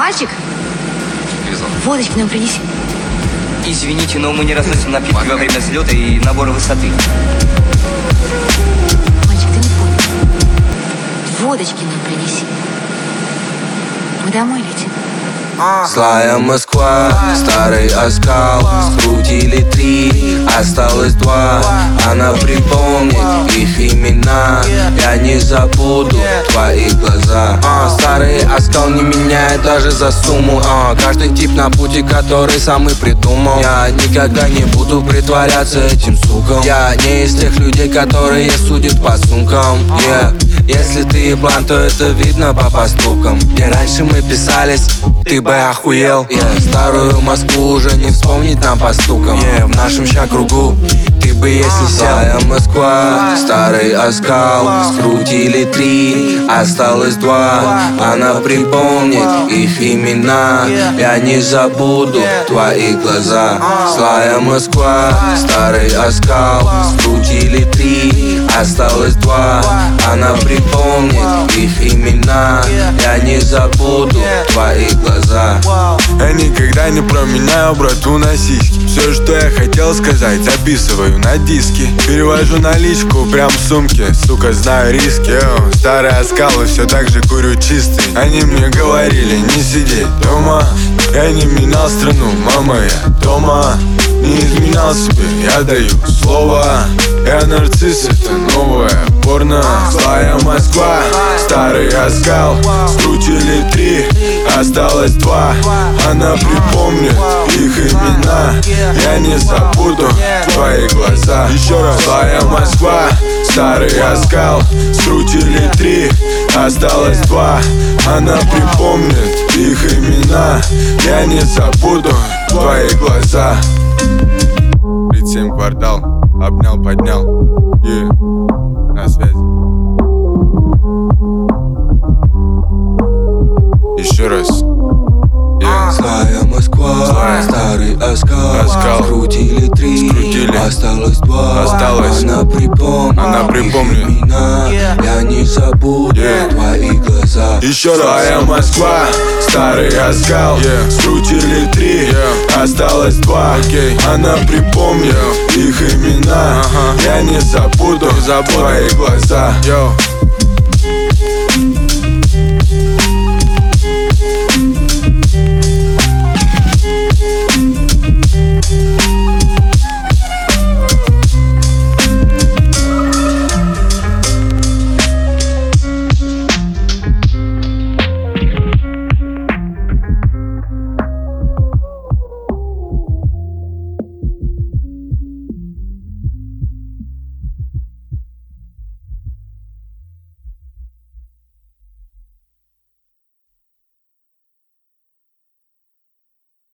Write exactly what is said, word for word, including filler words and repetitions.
Мальчик, водочки нам принеси. Извините, но мы не разносим напитки во время взлета и набора высоты. Мальчик, ты не понял. Водочки нам принеси. Мы домой летим. Злая Москва, старый оскал. Скрутили три, осталось два. Она припомнит их имена. Я не забуду твои глаза. а, Старый оскал не меняет даже за сумму. а, Каждый тип на пути, который сам и придумал. Я никогда не буду притворяться этим суком. Я не из тех людей, которые судят по сумкам. yeah. Если ты еблан, то это видно по поступкам. Где раньше мы писались, ты бы охуел. yeah. Старую Москву уже не вспомнить нам по стукам. yeah. В нашем ща кругу ты бы если сел. Злая Москва, старый оскал. Скрутили три, осталось два. Она припомнит их имена. Я не забуду твои глаза. Злая Москва, старый оскал. Скрутили три, осталось два. Она припомнит их имена. Я не забуду твои глаза. Я никогда не променяю брату на сиськи. Все, что я хотел сказать, записываю на диске. Перевожу наличку прям в сумке. Сука, знаю риски. О, старый оскал и все так же курю чистый. Они мне говорили не сидеть дома. Я не менял страну, мама, я дома. Не изменял себе, я даю слово. Я нарцисс, это новое порно. Злая Москва, старый оскал. Скрутили три, осталось два. Она припомнит их имена. Я не забуду твои глаза. Еще раз. Злая Москва, старый оскал. Скрутили три, осталось два. Она припомнит их имена. Я не забуду твои глаза. тридцать семь квартал, обнял, поднял. Yeah. На связи. Еще раз. Yeah. Злая Москва, Злая. старый оскал. Оскал. Скрутили три, Скрутили. осталось два. Осталось. Она припомнит, Она припомнит. их имена. Я не забуду Yeah. твои глаза. Еще раз. Злая Москва, старый оскал. yeah. Скрутили три, yeah. осталось два. okay. Она припомнит yeah. их имена. uh-huh. Я не забуду, забуду твои глаза. Yo.